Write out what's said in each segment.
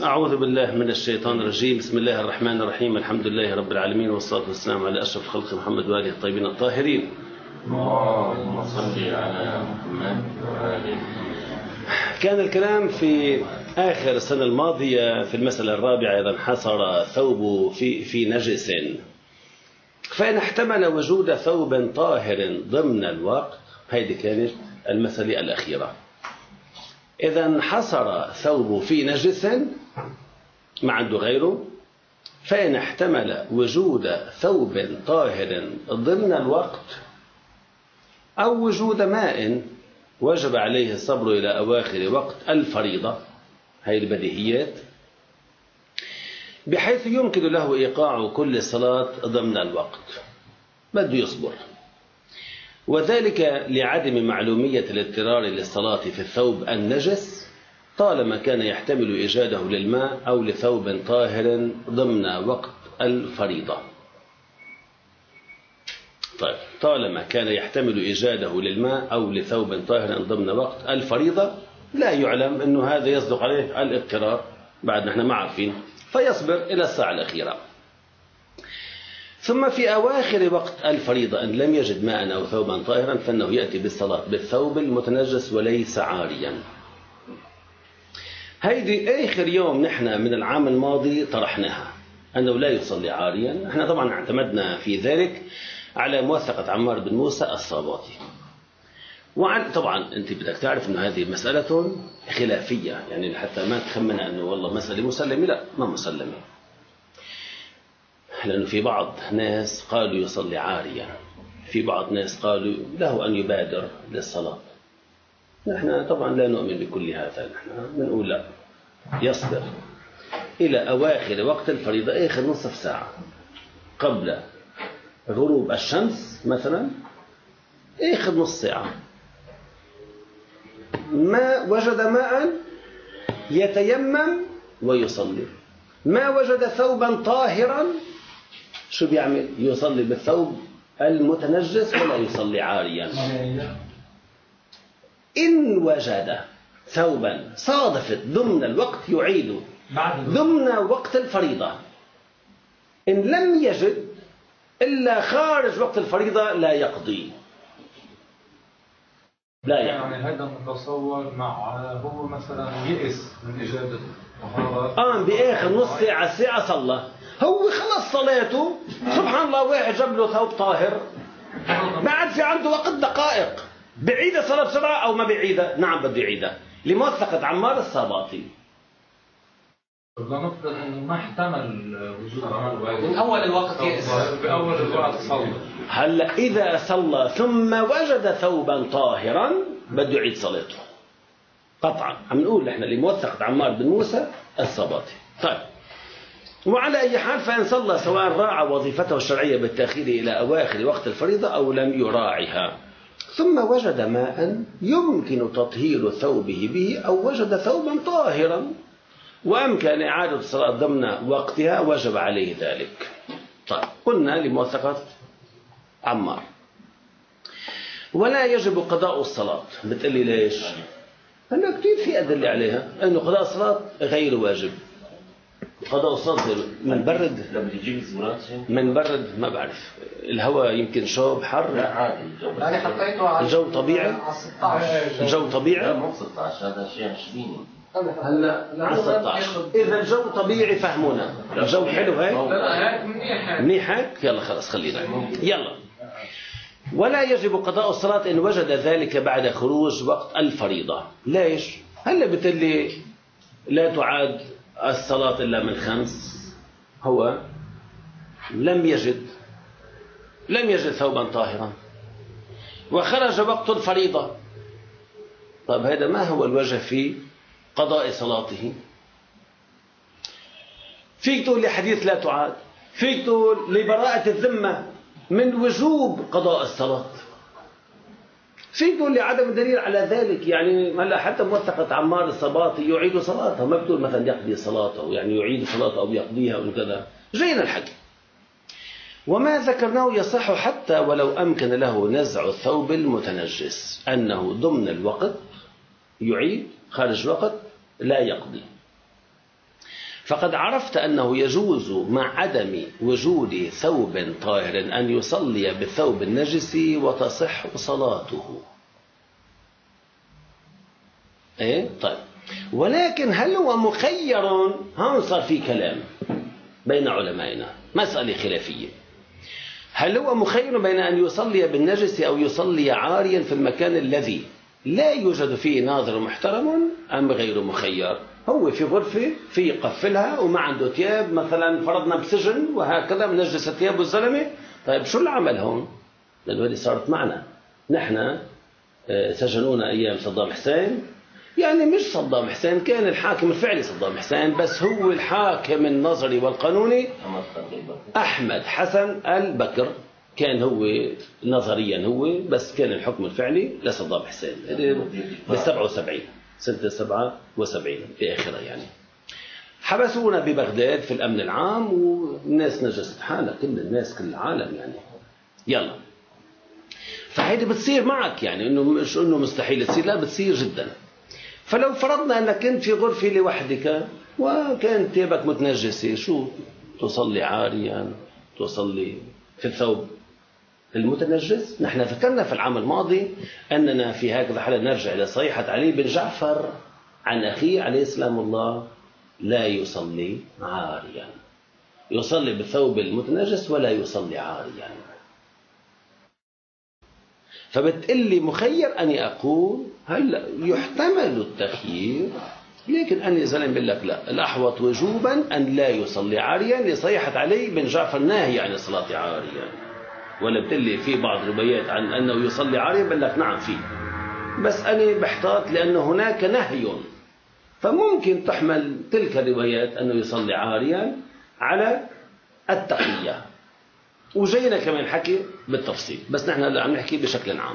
أعوذ بالله من الشيطان الرجيم. بسم الله الرحمن الرحيم. الحمد لله رب العالمين، والصلاة والسلام على أشرف خلق محمد وآله الطيبين الطاهرين. اللهم صل على محمد وآله. كان الكلام في آخر السنة الماضية في المسألة الرابعة إذا انحصر ثوب في نجس، فإن احتمل وجود ثوب طاهر ضمن الوقت، هذه كانت المسألة الأخيرة. إذا انحصر ثوب في نجس ما عنده غيره، فإن احتمل وجود ثوب طاهر ضمن الوقت أو وجود ماء وجب عليه الصبر إلى أواخر وقت الفريضة، هي البديهيات، بحيث يمكن له إيقاع كل صلاة ضمن الوقت، بده يصبر، وذلك لعدم معلومية الاضطرار للصلاة في الثوب النجس طالما كان يحتمل إيجاده للماء أو لثوب طاهر ضمن وقت الفريضة. طيب، طالما كان يحتمل إيجاده للماء أو لثوب طاهر ضمن وقت الفريضة، لا يعلم أنه هذا يصدق عليه الاضطرار، بعد نحن ما عارفين، فيصبر إلى الساعة الأخيرة. ثم في أواخر وقت الفريضة إن لم يجد ماء أو ثوبا طاهرا فإنه يأتي بالصلاة بالثوب المتنجس وليس عاريا. هيدي آخر يوم نحن من العام الماضي طرحناها، أنه لا يصلي عاريا. نحن طبعا اعتمدنا في ذلك على موثقة عمار بن موسى الصاباتي. طبعا أنت بدك تعرف أن هذه مسألة خلافية، يعني حتى ما تخمن أنه والله مسألة مسلمة، لا، ما مسلمة، لأنه في بعض ناس قالوا يصلي عاريا، في بعض ناس قالوا له أن يبادر للصلاة. نحن طبعا لا نؤمن بكل هذا، نحن بنقول لا، يصبر إلى أواخر وقت الفريضة، آخر نصف ساعة قبل غروب الشمس مثلا، آخر نص ساعة، ما وجد ماء يتيمم ويصلي، ما وجد ثوبا طاهرا شو بيعمل؟ يصلي بالثوب المتنجس ولا يصلي عاريا. إن وجد ثوبا صادفت ضمن الوقت يعيد ضمن وقت الفريضة، إن لم يجد إلا خارج وقت الفريضة لا يقضي، لا يقضي. يعني هذا متصور مع هو مثلا يئس من إجابة بآخر نص ساعة ساعة صلى، هو خلص صلاته، سبحان الله، واحد جاب له ثوب طاهر، ما عاد في عنده وقت دقائق، بعيدة صلاة بسرعة أو ما بعيدة؟ نعم بده يعيدها، لموثقة عمار الصاباتي. لنفرض انه ما احتمل وجود عمل من أول الوقت يئس، بأول الوقت صلى. هلا إذا صلى ثم وجد ثوبا طاهرا بده يعيد صلاته قطعا. عم نقول نحن لموثقة عمار بن موسى الصاباتي. طيب، وعلى أي حال فإن صلى سواء راعى وظيفته الشرعية بالتأخير إلى أواخر وقت الفريضة أو لم يراعها، ثم وجد ماء يمكن تطهير ثوبه به أو وجد ثوبا طاهرا وأمكن إعادة الصلاة ضمن وقتها، وجب عليه ذلك. طيب، قلنا لموثقة عمار. ولا يجب قضاء الصلاة. بتقلي ليش؟ هلا كتير في أدلة عليها أنه قضاء الصلاة غير واجب. قضاء الصلاة من برد، من برد ما بعرف، الهواء يمكن شوب حر، لا عادي يعني حطيته على الجو طبيعي، الجو طبيعي، لا مو 16، هذا شيء 20 هلا على 16. إذا الجو طبيعي فهمونا، الجو حلو هيك منيح هيك، يلا خلاص خلينا يلا. ولا يجب قضاء الصلاة إن وجد ذلك بعد خروج وقت الفريضة. ليش؟ هلا بتقلي لا تعاد الصلاة إلا من 5، هو لم يجد ثوبا طاهرا وخرج وقت الفريضة. طيب، هذا ما هو الوجه في قضاء صلاته؟ فيك تقول لحديث لا تعاد، فيك تقول لبراءة الذمة من وجوب قضاء الصلاة، فيك تقول لعدم الدليل على ذلك. يعني هلا حتى موثقة عمار الصباطي يعيد صلاته، ما بتقول مثلا يقضي صلاته، يعني يعيد صلاته أو يقضيها أو كذا. جينا الحكي. وما ذكرناه يصح حتى ولو أمكن له نزع الثوب المتنجس، أنه ضمن الوقت يعيد، خارج وقت لا يقضي. فقد عرفت أنه يجوز مع عدم وجود ثوب طاهر أن يصلي بالثوب النجس وتصح صلاته. إيه؟ طيب، ولكن هل هو مخير؟ هون صار في كلام بين علمائنا، مسألة خلافية. هل هو مخير بين أن يصلي بالنجس أو يصلي عاريا في المكان الذي لا يوجد فيه ناظر محترم، أم غير مخير؟ هو في غرفة في يقفلها وما عنده ثياب، مثلا فرضنا بسجن وهكذا منجس ثياب الزلمة. طيب شو العمل هون؟ لأنه هذه صارت معنا نحن، سجنونا أيام صدام حسين. يعني مش صدام حسين، كان الحاكم الفعلي صدام حسين، بس هو الحاكم النظري والقانوني أحمد حسن البكر، كان هو نظريا هو، بس كان الحكم الفعلي لصدام حسين ب 77 سنة 77 في آخرها. يعني حبسونا ببغداد في الأمن العام، والناس نجست حالها، كل الناس كل العالم يعني. يلا، فهيدي بتصير معك، يعني إنه مش إنه مستحيل تصير، لا بتصير جدا. فلو فرضنا أنك كنت في غرفة لوحدك وكانت ثيابك متنجسة، شو تصلي عاريا؟ تصلي في الثوب المتنجس؟ نحن ذكرنا في العام الماضي أننا في هكذا حالة نرجع إلى صيحة علي بن جعفر عن أخيه عليه السلام الله: لا يصلي عاريا، يصلي بالثوب المتنجس ولا يصلي عاريا. فبتقلي مخير أني أقول هلا يحتمل التخيير، لكن أني زلم بقول لك لا، الأحوط وجوبا أن لا يصلي عاريا لصيحة علي بن جعفر ناهي عن الصلاة عاريا. ولا بتقلي في بعض روايات عن أنه يصلي عاريا، بقول لك نعم في، بس أنا بحتاط لأن هناك نهي، فممكن تحمل تلك الروايات أنه يصلي عاريا على التقية. وجينا كمان حكي بالتفصيل، بس نحن هلا عم نحكي بشكل عام.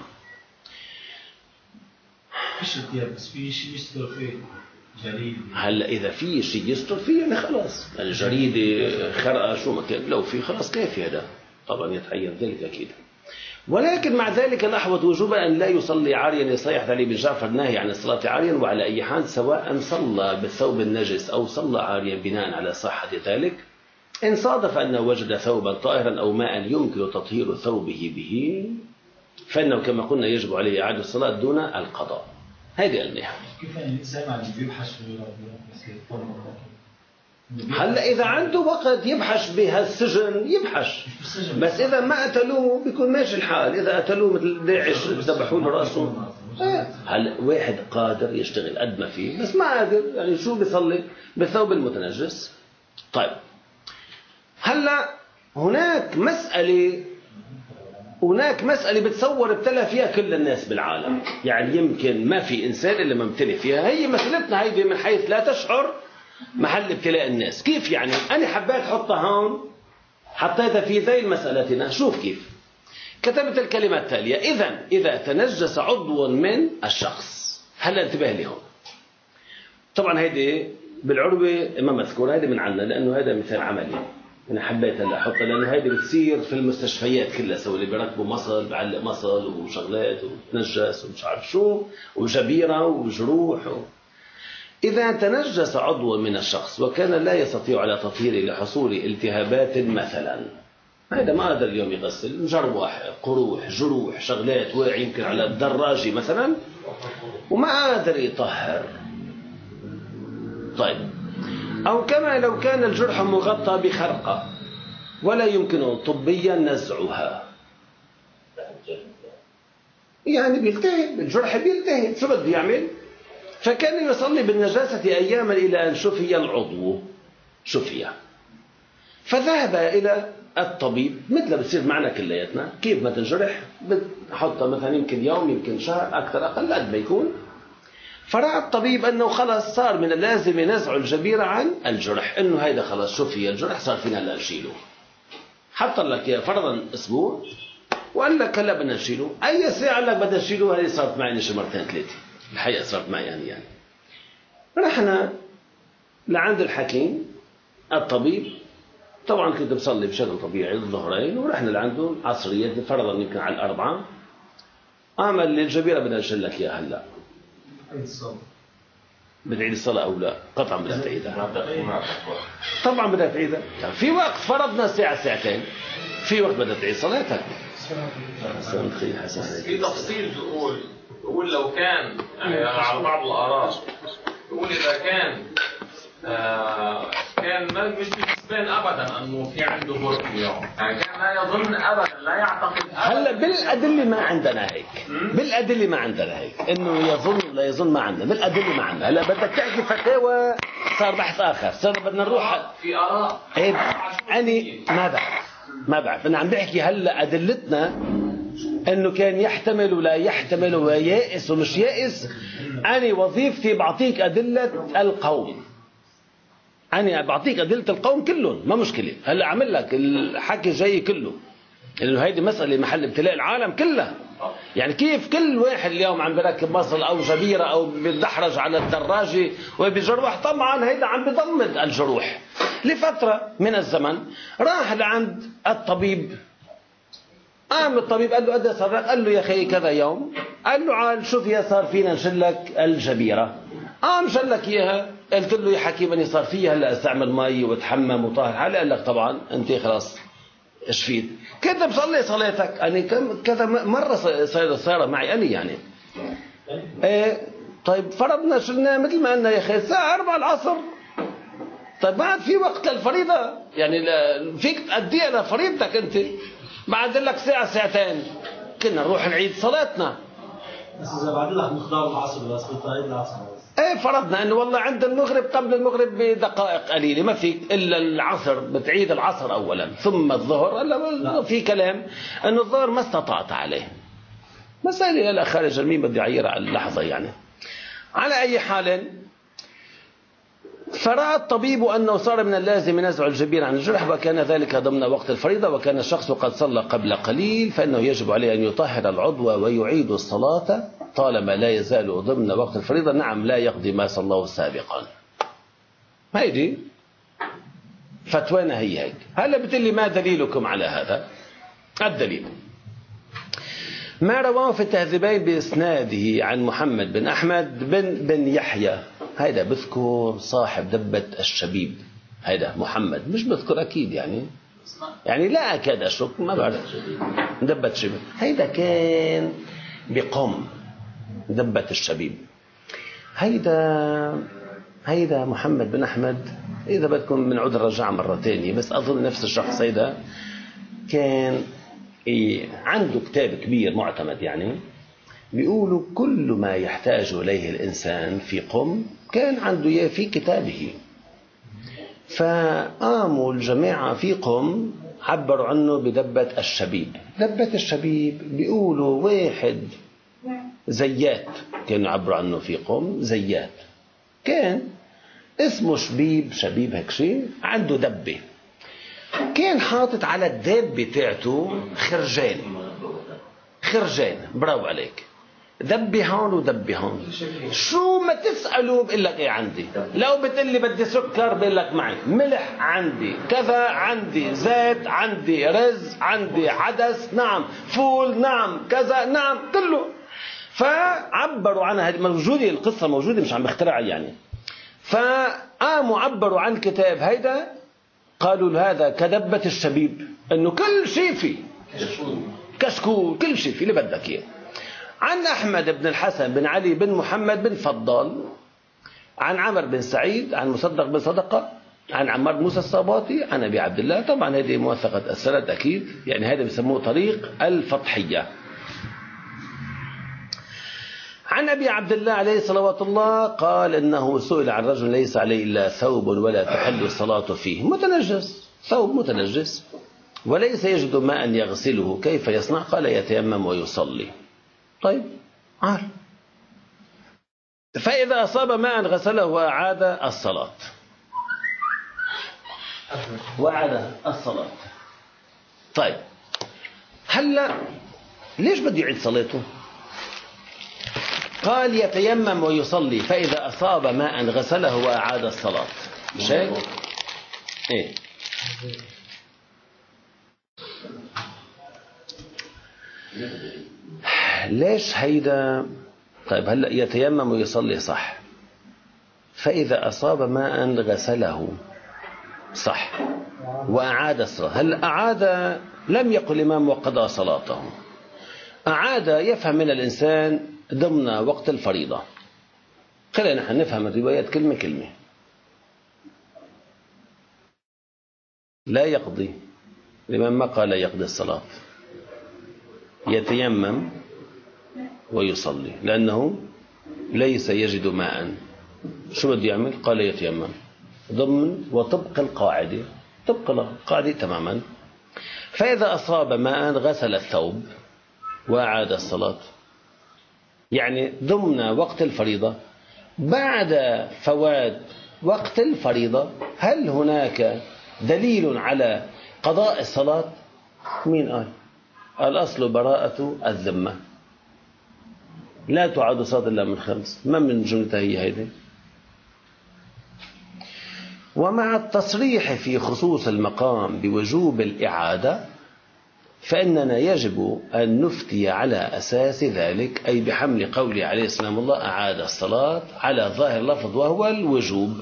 فيش ثياب، بس في شيء يستر فيه، جريدة. هلا إذا في شيء يستر فيه يعني خلاص، يعني جريدة، خرقة، شو ما كان، لو في خلاص كيف هذا، طبعا يتعين ذلك أكيد. ولكن مع ذلك الأحوط وجوبا أن لا يصلي عاريا لصيحة علي بن جعفر ناهي عن الصلاة عاريا. وعلى أي حال، سواء صلى بالثوب النجس أو صلى عاريا بناء على صحة ذلك، إن صادف أنه وجد ثوبا طاهرا أو ماء يمكن تطهير ثوبه به، فإنه كما قلنا يجب عليه إعادة الصلاة دون القضاء. هذه قلناها. كيف الإنسان عم بيبحث هلا إذا عنده وقت يبحث بهالسجن يبحث، بس إذا ما قتلوه بيكون ماشي الحال. إذا قتلوه مثل داعش ذبحوا له رأسه، هلا واحد قادر يشتغل قد ما فيه، بس ما قادر، يعني شو بيصلي بالثوب المتنجس. طيب، هلا هناك مسألة بتصور ابتلى فيها كل الناس بالعالم، يعني يمكن ما في إنسان إلا ما ابتلى فيها. هي مسألتنا هيدي من حيث لا تشعر محل ابتلاء الناس. كيف يعني؟ أنا حبيت حطها هون، حطيتها في ذيل مسألتنا. شوف كيف كتبت الكلمة التالية: إذا تنجس عضو من الشخص. هلا انتبه لي هون، طبعا هيدي بالعربة ما مذكورة، هيدي من عنا لأنه هذا مثال عملي. أنا حبيت هلا أحطها لأنه هيدي بتصير في المستشفيات كلها، سووا اللي بيركبوا مصل، بعلق مصل وشغلات وتنجس ومش عارف شو وجبيرة وجروح إذا تنجس عضو من الشخص وكان لا يستطيع على تطهيره لحصول التهابات مثلا، هذا ما قدر اليوم يغسل، جرواح، قروح، جروح، شغلات، واقع يمكن على الدراجة مثلا وما قادر يطهر. طيب، أو كما لو كان الجرح مغطى بخرقة ولا يمكن طبيا نزعها، يعني بيلتهب الجرح، بيلتهب، شو بده يعمل؟ فكان يصلي بالنجاسة أياما إلى أن شفي العضو، شفي، فذهب إلى الطبيب مثل بتصير معنا كلياتنا، كيف ما تنجرح بتحطها مثلا يمكن يوم يمكن شهر أكثر أقل قد ما يكون. فرأى الطبيب أنه خلاص صار من اللازم نزع الجبيرة عن الجرح، أنه هيدا خلاص شفي الجرح، صار فينا هلا نشيله. حط لك يا فرضا أسبوع وقال لك هلا بدنا نشيله، أي ساعة لك بدنا نشيله. هذه صارت معي شي مرتين ثلاثة، الحقيقة صارت معي يعني. رحنا لعند الحكيم الطبيب، طبعا كنت بصلي بشكل طبيعي الظهرين، ورحنا لعنده عصرية فرضا يمكن على 4، عمل الجبيرة بدنا نشيل لك إياها هلا. بتعيد الصلاة أو لا؟ قطعا بدها تعيدها. طبعا بدها تعيدها. في وقت فرضنا ساعة ساعتين، في وقت بدها تعيد صلاتك. في تفصيل بيقول لو كان يعني على بعض الآراء بيقول إذا كان كان مش بيبان ابدا انه في عنده برد اليوم، يعني كان لا يظن ابدا، لا يعتقد ابدا. هلا بالادله ما عندنا هيك، بالادله ما عندنا هيك انه يظن لا يظن، ما عندنا بالادله، ما عندنا. هلا بدك تحكي فتاوى صار بحث اخر، صار بدنا نروح في اراء. ايه اني ما بعرف انا عم بحكي هلا ادلتنا انه كان يحتمل ولا يحتمل ويائس ومش يائس. انا وظيفتي بعطيك ادله القوم، أنا بعطيك أدلة القوم كلهم، ما مشكلة. هلا أعمل لك الحكي جاي كله، لأنه هيدي مسألة محل ابتلاء العالم كلها. يعني كيف كل واحد اليوم عم بركب مصل أو جبيرة أو بيدحرج على الدراجة وبيجروح، طبعا هيدا عم بضمد الجروح. لفترة من الزمن راح لعند الطبيب، قام الطبيب قال له قد صار؟ قال له يا أخي كذا يوم. قال له عال شوف يا صار فينا نشلك الجبيرة. قام شلك إياها. قلت له يا حكيم أني صار فيها هلا استعمل مي وتحمم وطاهر حالي. قال لك طبعا أنت خلاص شفيت. كذا بصلي صلاتك. أنا كذا مرة صار معي أنا يعني. طيب فرضنا شلنا مثل ما قلنا يا أخي الساعة 4 العصر. طيب بعد في وقت للفريضة، يعني فيك تأدي لفريضتك أنت بعد لك ساعة ساعتين، كنا نروح نعيد صلاتنا. بس إذا بعد لك مقدار العصر بس بتعيد العصر بس. فرضنا انه والله عند المغرب قبل المغرب بدقائق قليله، ما فيك الا العصر، بتعيد العصر اولا ثم الظهر. هلا في كلام انه الظهر ما استطعت عليه، مسألة لا خارج مين بده يعير على اللحظه يعني. على اي حال، فرأى الطبيب أنه صار من اللازم نزع الجبير عن الجرح، وكان ذلك ضمن وقت الفريضة، وكان الشخص قد صلى قبل قليل، فإنه يجب عليه أن يطهر العضو ويعيد الصلاة طالما لا يزال ضمن وقت الفريضة. نعم، لا يقضي ما صلاه سابقا. هيدي فتوانا هي هيك. هلا بتقلي ما دليلكم على هذا؟ الدليل ما رواه في التهذيبين بإسناده عن محمد بن أحمد بن يحيى. هيدا بذكر صاحب دبة الشبيب، هيدا محمد، مش بذكر أكيد يعني لا أكاد أشك، ما بعرف. دبة الشبيب هيدا كان بقم دبة الشبيب. هيدا محمد بن أحمد، إذا بدكم بنعود الرجعة مرة تانية، بس أظن نفس الشخص. هيدا كان عنده كتاب كبير معتمد، يعني بيقولوا كل ما يحتاج إليه الإنسان في قم كان عنده إياه في كتابه. فقاموا الجماعة في قم عبروا عنه بدبة الشبيب. دبة الشبيب بيقولوا واحد زيات، كانوا يعبروا عنه في قم زيات، كان اسمه شبيب هيك شيء، عنده دبة، كان حاطط على الدابة تاعته خرجان. براو عليك، دبي هون ودبي هون. شو ما تسأله بقول لك ايه عندي. لو بتقول لي بدي سكر بقول لك معي، ملح عندي، كذا عندي، زيت عندي، رز عندي، عدس نعم، فول نعم، كذا نعم، كله. فعبروا عنها، موجودة القصة، موجودة مش عم بخترع يعني. فقاموا عبروا عن الكتاب هيدا، قالوا هذا كدبة الشبيب، انه كل شيء فيه، كشكول، كل شيء فيه اللي بدك اياه. عن أحمد بن الحسن بن علي بن محمد بن فضال، عن عمر بن سعيد، عن مصدق بن صدقة، عن عمار موسى الصاباتي، عن أبي عبد الله. طبعا هذه موثقة السند أكيد، يعني هذا بيسموه طريق الفضحية. عن أبي عبد الله عليه صلوات الله قال إنه سئل عن رجل ليس عليه إلا ثوب ولا تحل الصلاة فيه، متنجس، ثوب متنجس، وليس يجد ماء يغسله، كيف يصنع؟ قال يتيمم ويصلي. طيب عال. فإذا أصاب ماء غسله وأعاد الصلاة. طيب هلا ليش بده يعيد صلاته؟ قال يتيمم ويصلي فإذا أصاب ماء غسله وأعاد الصلاة. مش هيك؟ إيه. ليش هيدا؟ طيب هلا يتيمم ويصلي صح، فإذا أصاب ماء غسله صح وأعاد الصلاة. هل أعاد؟ لم يقل الإمام وقضى صلاته. أعاد يفهم من الإنسان ضمن وقت الفريضة. خلينا نحن نفهم الروايات كلمة كلمة. لا يقضي، الإمام ما قال يقضي الصلاة، يتيمم ويصلي لأنه ليس يجد ماء. شو بده يعمل؟ قال يتيمم ضمن وطبق القاعدة، طبق القاعدة تماما. فإذا أصاب ماء غسل الثوب وأعاد الصلاة، يعني ضمن وقت الفريضة. بعد فوات وقت الفريضة هل هناك دليل على قضاء الصلاة؟ مين قال؟ الأصل براءة الذمة، لا تعاد صلاة إلا من 5. ما من جملتها هي هيدي. ومع التصريح في خصوص المقام بوجوب الإعادة فإننا يجب أن نفتي على أساس ذلك، أي بحمل قوله عليه السلام الله أعاد الصلاة على ظاهر اللفظ وهو الوجوب،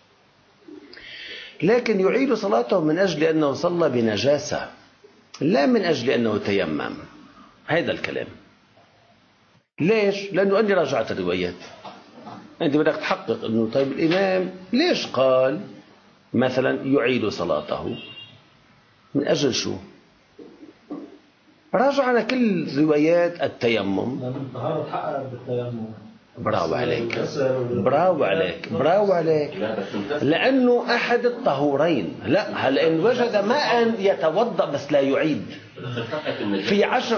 لكن يعيد صلاته من أجل أنه صلى بنجاسة لا من أجل أنه تيمم. هذا الكلام. ليش؟ لأنه أني راجعت الروايات. أنت بدك تحقق أنه طيب الإمام ليش قال مثلا يعيد صلاته؟ من أجل شو؟ راجعنا كل روايات التيمم. برافو عليك، برافو عليك، برافو عليك. لأنه أحد الطهورين. لا، هل إن وجد ماء يتوضأ بس لا يعيد في 10.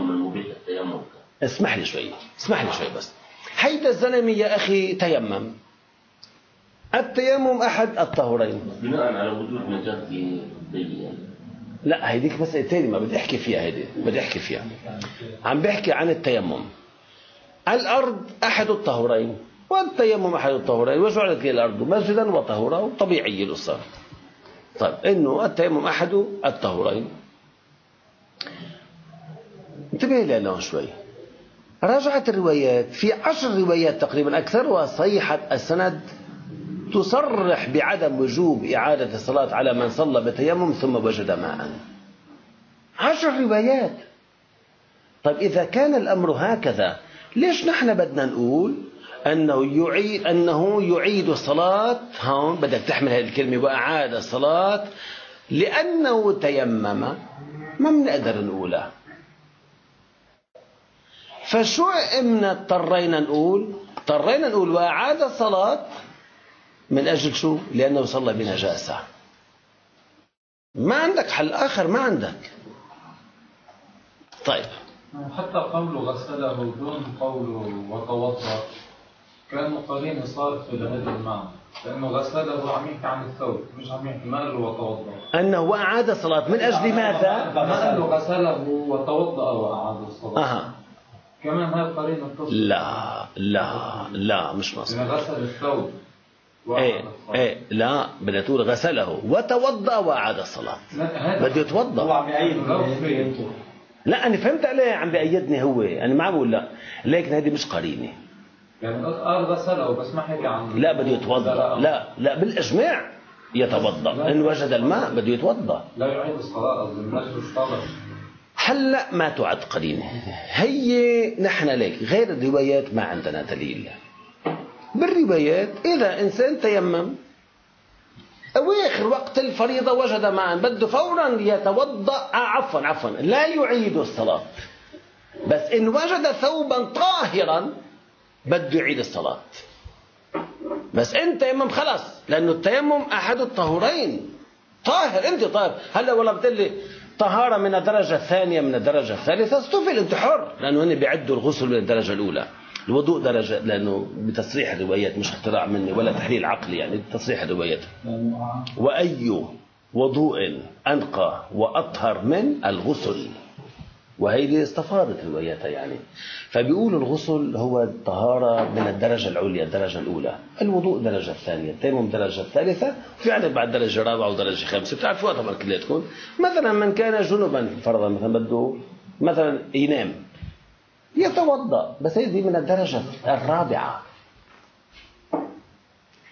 اسمح لي شوي، اسمح لي شوي بس. هيدا الزلمة يا أخي تيمم. التيمم أحد الطهورين بناء على وجود نجاة بين. لا هيديك مسألة تانية ما بدي أحكي فيها. هيدي بدي أحكي فيها. عم بحكي عن التيمم. الأرض أحد الطهورين والتيمم أحد الطهورين، وجعلت لي الأرض مسجدا وطهورا، وطبيعي الأصول. طيب إنه التيمم أحد الطهورين. انتبه لي أنا شوي. راجعت الروايات في 10 روايات تقريبا أكثرها صحيحة السند تصرح بعدم وجوب إعادة الصلاة على من صلى بتيمم ثم وجد ماء. 10 روايات. طيب إذا كان الأمر هكذا ليش نحن بدنا نقول أنه يعيد الصلاة؟ هون بدك تحمل هذه الكلمة وأعاد الصلاة لأنه تيمم. ما بنقدر نقولها. فشو إمنا اضطرينا نقول وأعاد الصلاة من أجل شو؟ لأنه صلى بنجاسة. ما عندك حل آخر، ما عندك. طيب حتى قوله غسله دون قوله وتوضأ كأنه قرين صار في هذا المعنى، لأنه غسله عم يحكي عن الثوب، مش عم يحكي ما قال له وتوضأ. أنه وأعاد الصلاة من أجل ماذا؟ ما قال له غسله وتوضأ وأعاد الصلاة. كمان هاي قرين التصل. لا مش مصر. غسل الثوب. ايه لا، بدها تقول غسله وتوضأ وأعاد الصلاة. بده يتوضأ. هو عم يعيد. لا أنا فهمت عليه، عم بيأيدني هو، أنا ما بقول لا، لكن هذه مش قرينة. يعني قال غسله بس ما حكي عن. لا بده يتوضأ. لا بالإجماع يتوضأ. إن وجد الماء بده يتوضأ. لا يعيد الصلاة، قصدي من أجل الصلاة. هلا ما تعد قرينة. هي نحن ليك غير الروايات ما عندنا دليل. بالروايات إذا إنسان تيمم أواخر وقت الفريضة وجد ماء بده فورا يتوضأ. عفوا لا يعيد الصلاة، بس إن وجد ثوبا طاهرا بده يعيد الصلاة. بس أنت تيمم خلص، لأنه التيمم أحد الطهورين. طاهر أنت طاهر. هلا والله بتقلي طهارة من الدرجة الثانية من الدرجة الثالثة استفل، أنت حر، لأنه هن بيعدوا الغسل من الدرجة الأولى. الوضوء درجة، لأنه بتصريح الروايات مش اختراع مني ولا تحليل عقلي، يعني تصريح الروايات. وأي وضوء أنقى وأطهر من الغسل، وهيدي استفاضت رواياتها يعني. فبيقولوا الغسل هو الطهارة من الدرجة العليا، الدرجة الأولى. الوضوء الدرجة الثانية، التيمم الدرجة الثالثة، في عندك بعد درجة رابعة ودرجة خامسة بتعرفوها طبعا كلياتكم. مثلا من كان جنبا فرضا مثلا بده مثلا ينام يتوضأ، بس هذه من الدرجة الرابعة.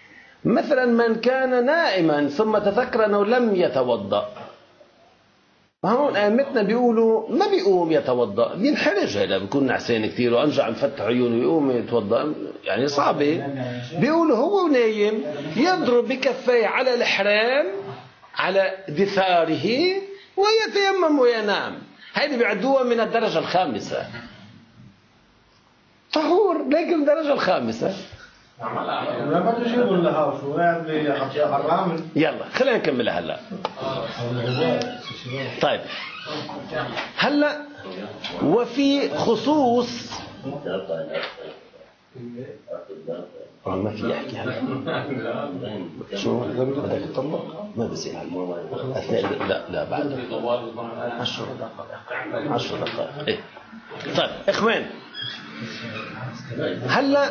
مثلا من كان نائما ثم تذكر أنه لم يتوضأ، هون أئمتنا بيقولوا ما بيقوم يتوضأ، بينحرج، هذا بيكون نعسان كثير وأنجع مفتح عيونه ويقوم يتوضأ، يعني صعبة. بيقولوا هو نايم يضرب بكفيه على الحرام على دثاره ويتيمم وينام. هذه بيعدوها من الدرجة الخامسة، طهور لكن الدرجة الخامسة. يلا خلينا نكملها هلا. طيب هلا وفي خصوص ما في يحكي هلا شو بدك تطلق ما بصير لا لا بعد 10 دقائق إيه. طيب اخوان هلا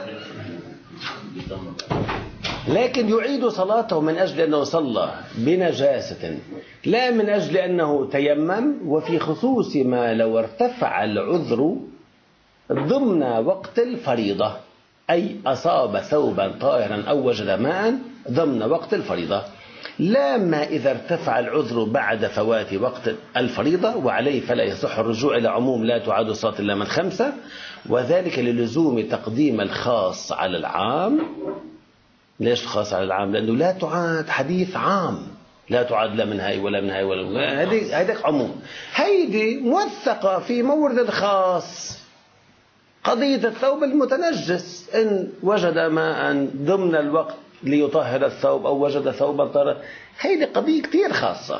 لكن يعيد صلاته من أجل أنه صلى بنجاسة لا من أجل أنه تيمم. وفي خصوص ما لو ارتفع العذر ضمن وقت الفريضة، أي أصاب ثوبا طاهرا أو وجد ماء ضمن وقت الفريضة، لا ما إذا ارتفع العذر بعد فوات وقت الفريضة، وعليه فلا يصح الرجوع إلى عموم لا تعاد الصلاة إلا من 5، وذلك للزوم تقديم الخاص على العام. ليش الخاص على العام؟ لأنه لا تعاد حديث عام، لا تعاد لا من هاي ولا من هاي ولا من هاي، هيدك عموم. هيدي موثقة في مورد خاص، قضية الثوب المتنجس إن وجد ماء ضمن الوقت ليطهر الثوب أو وجد ثوبا طاهرا، هيدي قضية كتير خاصة.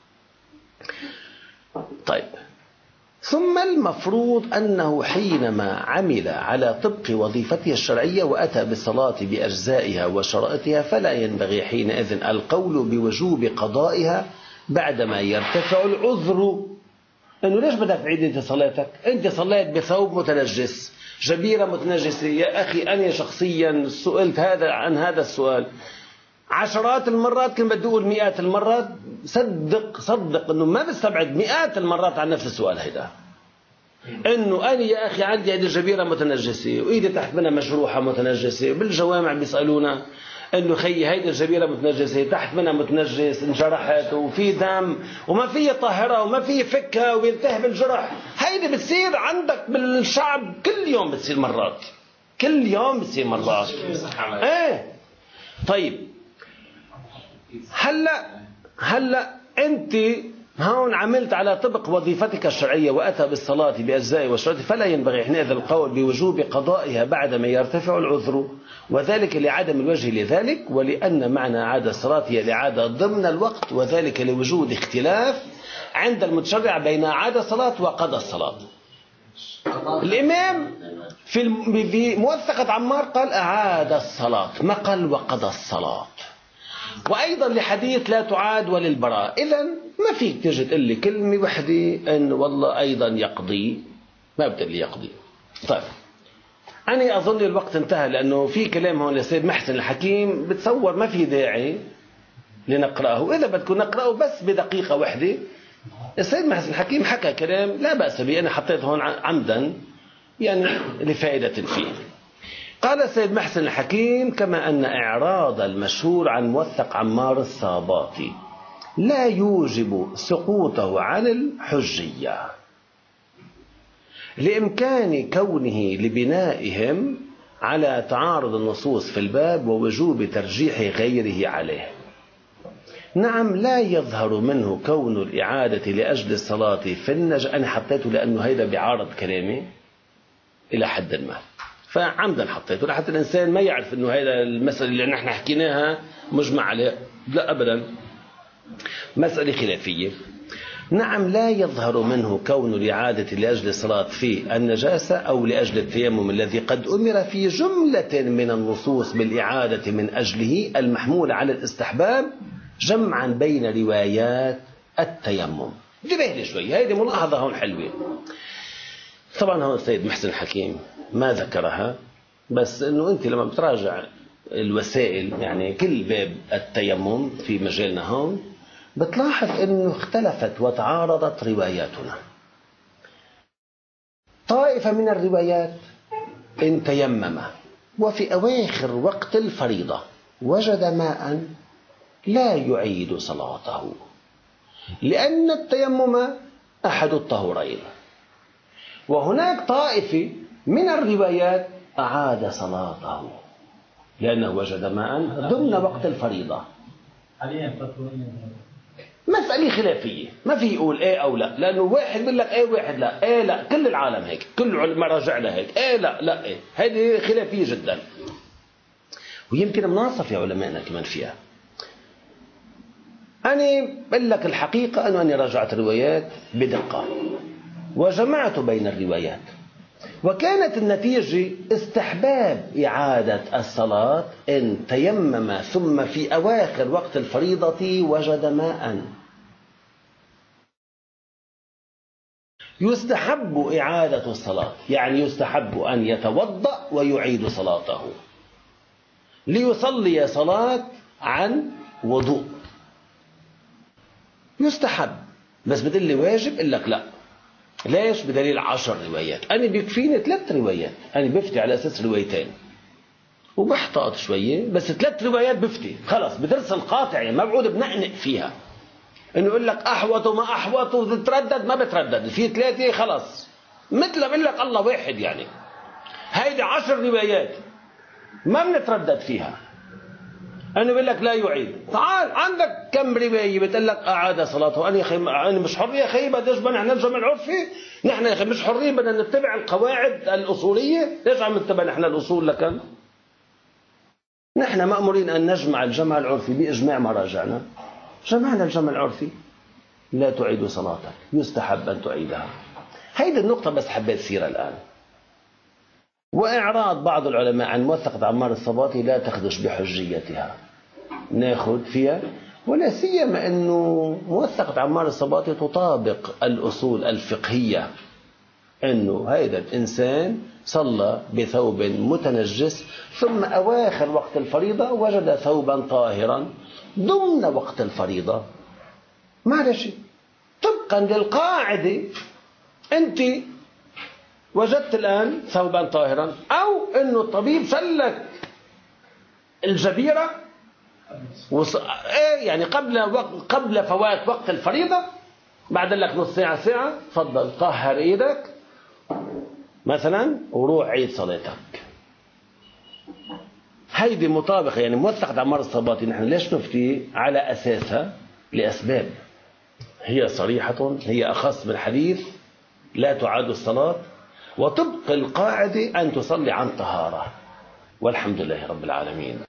طيب ثم المفروض أنه حينما عمل على طبق وظيفته الشرعية وأتى بالصلاة بأجزائها وشرائطها فلا ينبغي حينئذ القول بوجوب قضائها بعدما يرتفع العذر. أنه ليش بدك تعيد أنت صلاتك؟ أنت صليت بثوب متنجس، جبيرة متنجسة. يا أخي أنا شخصيا سئلت عن هذا السؤال عشرات المرات، كنت بدي أقول مئات المرات. صدق أنه ما بستبعد مئات المرات عن نفس السؤال هذا، أنه أنا يا أخي عندي هذه الجبيرة متنجسة وإيدي تحت منها مجروحة متنجسة. بالجوامع بيسألونا أنه خي هيدي الجبيرة متنجسة، تحت منها متنجس، انجرحت وفي دم وما في طهرة وما في فكها ويلتهب الجرح. هيدي بتصير عندك بالشعب كل يوم، بتصير مرات، كل يوم بتصير مرات. ايه طيب هلا أنت هون عملت على طبق وظيفتك الشرعية وأتى بالصلاة بأجزاء وشرائط، فلا ينبغي حينئذ القول بوجوب قضائها بعدما يرتفع العذر، وذلك لعدم الوجه لذلك، ولأن معنى عادة الصلاة هي الإعادة ضمن الوقت، وذلك لوجود اختلاف عند المتشرع بين عادة الصلاة وقضى الصلاة. الإمام في موثقة عمار قال أعاد الصلاة، ما قال وقضى الصلاة. وأيضا لحديث لا تعاد وللبراء. إذن ما فيك تجي تقول لي كلمة وحدة أن والله أيضا يقضي، ما بتقول لي يقضي. طيب أنا أظن الوقت انتهى، لأنه في كلام هون لسيد محسن الحكيم بتصور ما في داعي لنقرأه. إذا بدكم نقرأه بس بدقيقة واحدة. السيد محسن الحكيم حكى كلام لا بأس به، أنا حطيته هون عمدا يعني لفائدة فيه. قال السيد محسن الحكيم: كما أن إعراض المشهور عن موثق عمار الصاباتي لا يوجب سقوطه عن الحجية، لإمكان كونه لبنائهم على تعارض النصوص في الباب ووجوب ترجيح غيره عليه. نعم لا يظهر منه كون الإعادة لأجل الصلاة في أنا حطيته لأنه هيدا بيعارض كلامي إلى حد ما، فعمدا حطيته لحتى الإنسان ما يعرف أنه هذا المسألة اللي نحن حكيناها مجمع عليها، لا أبدا، مسألة خلافية. نعم لا يظهر منه كون الإعادة لأجل الصلاة في النجاسة أو لأجل التيمم الذي قد أمر في جملة من النصوص بالإعادة من أجله المحمول على الاستحباب، جمعا بين روايات التيمم. انتبه لي شوي، هذه ملاحظة هون حلوة. طبعا هون السيد محسن الحكيم ما ذكرها، بس انه انت لما بتراجع الوسائل يعني كل باب التيمم في مجالنا هون بتلاحظ انه اختلفت وتعارضت رواياتنا. طائفة من الروايات ان تيمم وفي اواخر وقت الفريضة وجد ماء لا يعيد صلاته، لأن التيمم أحد الطهورين. وهناك طائفة من الروايات أعاد صلاته لأنه وجد ماء ضمن وقت الفريضة. مسألة خلافية، ما في يقول ايه او لا، لانه واحد بيقول لك ايه واحد لا، ايه لا، كل العالم هيك، كل مراجعنا هيك، ايه لا لا ايه، هذه خلافية جدا، ويمكن مناصف يا علمائنا كمان فيها. أنا بقول لك الحقيقة أنه أنا راجعت الروايات بدقة وجمعت بين الروايات، وكانت النتيجة استحباب إعادة الصلاة إن تيمم ثم في أواخر وقت الفريضة وجد ماء. يستحب إعادة الصلاة، يعني يستحب أن يتوضأ ويعيد صلاته ليصلي صلاة عن وضوء. يستحب، بس بتقول لي واجب، إقول لك لا. ليش؟ بدليل 10 روايات. أنا بيكفيني 3 روايات، أنا بفتي على أساس روايتين وبحتاط شوية، بس 3 روايات بفتي خلص، بدرس القاطع يعني ما بعود بنقنق فيها إنه يقول لك أحوط وما أحوط وتتردد، ما بتردد في 3 خلص، مثل بقول لك الله واحد يعني. هيدي 10 روايات ما بنتردد فيها. أنا بقول لك لا يعيد، تعال عندك كم رواية بتقول لك أعاد صلاته. أنا يا أخي أنا مش حر يا أخي، بديش نحن الجمع العرفي، نحن يا أخي مش حرين، بدنا نتبع القواعد الأصولية. ليش عم نتبع نحن الأصول؟ لكن نحن مأمورين أن نجمع الجمع العرفي بإجماع مراجعنا، جمعنا الجمع العرفي. لا تعيد صلاتك، يستحب أن تعيدها. هيدي النقطة بس حبيت سيرها الآن. وإعراض بعض العلماء عن موثقة عمار الصباطي لا تخدش بحجيتها، ناخذ فيها، ولا سيما أنه موثقة عمار الصباطي تطابق الأصول الفقهية، أنه هذا الإنسان صلى بثوب متنجس ثم أواخر وقت الفريضة وجد ثوبا طاهرا ضمن وقت الفريضة، معلش طبقا للقاعدة أنت وجدت الآن ثوبا طاهرا، أو أنه الطبيب سلك الجبيرة يعني قبل فوات وقت الفريضة، بعد لك نص ساعة ساعة، تفضل طهر إيدك مثلا وروح عيد صلاتك. هيدي مطابقة، يعني موثقة عمار الصباطي نحن ليش نفتي على أساسها؟ لأسباب هي صريحة، هي أخص بالحديث لا تعاد الصلاة، وطبق القاعدة أن تصلي عن طهارة. والحمد لله رب العالمين.